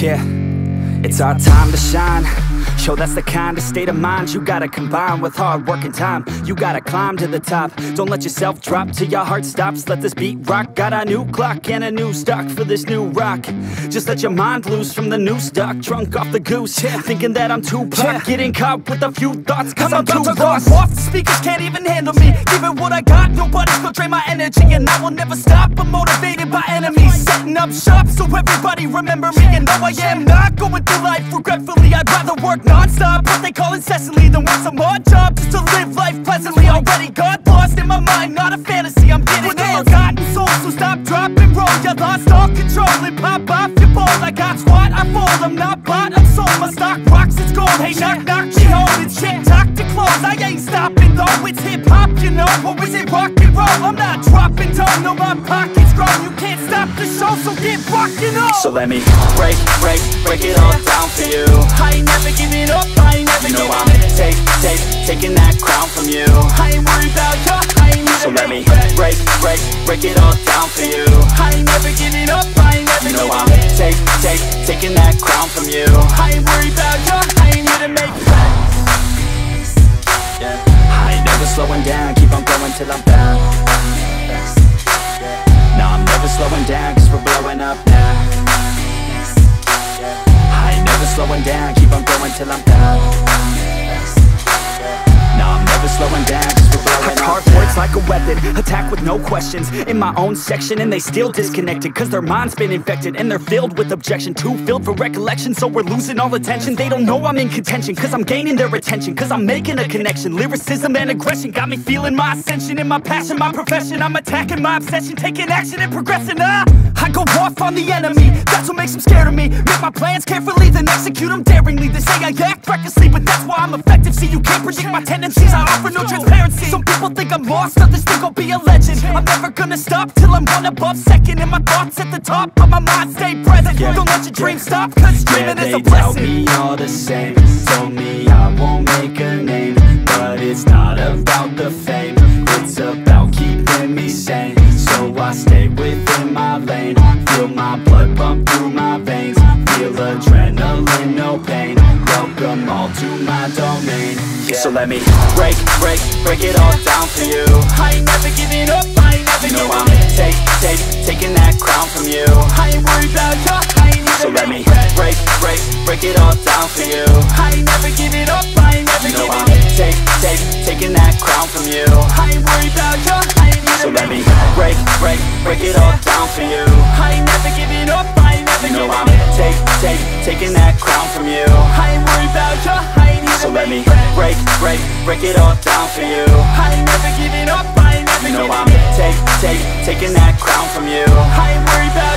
Yeah, it's our time to shine. Yo, that's the kind of state of mind you gotta combine with hard work and time. You gotta climb to the top. Don't let yourself drop till your heart stops. Let this beat rock. Got a new clock and a new stock for this new rock. Just let your mind loose from the new stock. Drunk off the goose, thinking that I'm too pop. Getting caught with a few thoughts cause I'm too lost. Off, the speakers can't even handle me. Giving what I got, nobody's gonna drain my energy. And I will never stop, I'm motivated by enemies. Setting up shop so everybody remember me. And though I am not going through life regretfully, I'd rather work non-stop, what they call incessantly, than work some odd job just to live life pleasantly. Already got lost in my mind, not a fantasy, I'm getting there. Forgotten soul, so stop, drop, and roll. You lost all control and pop off your ball. I got squat, I fold, I'm not bought, I'm sold. My stock rocks, it's gold. Hey, knock, knock, she home, it's shit, talk to close. I ain't stopping though, it's hip-hop, you know. Or is it rock and roll? I'm not dropping down, no, my pocket's grown. You can't stop the show, so get rockin' on. So let me break it all down for you. I ain't never giving up, I ain't never giving up. Taking that crown from you. I ain't worried about you, I ain't never. So let me break it all down for you. I ain't never giving up, I ain't never giving up. Taking that crown from you. I ain't worried about you, I ain't here to make friends. I ain't never slowing down, keep on going till I'm down. No, I'm never slowing down, cause we're blowing up now. I ain't never slowing down, keep on going till I'm down. No, I'm never slowing down, cause we're blowing up. I carve words like a weapon, attack with no questions. In my own section and they still disconnected, cause their mind's been infected and they're filled with objection. Too filled for recollection, so we're losing all attention. They don't know I'm in contention, cause I'm gaining their attention. Cause I'm making a connection, lyricism and aggression got me feeling my ascension. In my passion, my profession, I'm attacking my obsession. Taking action and progressing, I go off on the enemy, that's what makes them scared of me. Make my plans carefully, then execute them daringly. They say I act recklessly, but that's why I'm effective. See, you can't predict my tendencies, I offer no transparency. Some people think I'm lost, others think I'll be a legend. I'm never gonna stop till I'm one above second. And my thoughts at the top, but my mind stay present. Don't let your dreams stop, cause dreaming is a blessing. They tell me all the same, told me I won't make a name. But it's not about the fame, it's about keeping me sane. So I stay within my lane, feel my blood pump through my veins. Feel adrenaline, no pain, welcome all to my domain. So let me break it all down for you. I ain't never giving up, I ain't never giving up. Taking that crown from you. I ain't worried about you, I ain't never. So let me break it all down for you. I ain't never giving up, I ain't never giving up. Taking that crown from you. I ain't worried about you, I ain't never. So let me break it all down for you. I ain't never giving up, I ain't never giving up. Taking that crown from you. I ain't worried about you, I ain't never. So let me break it all down for you. I ain't never giving up, I ain't never giving up. Taking that crown from you. I ain't worried about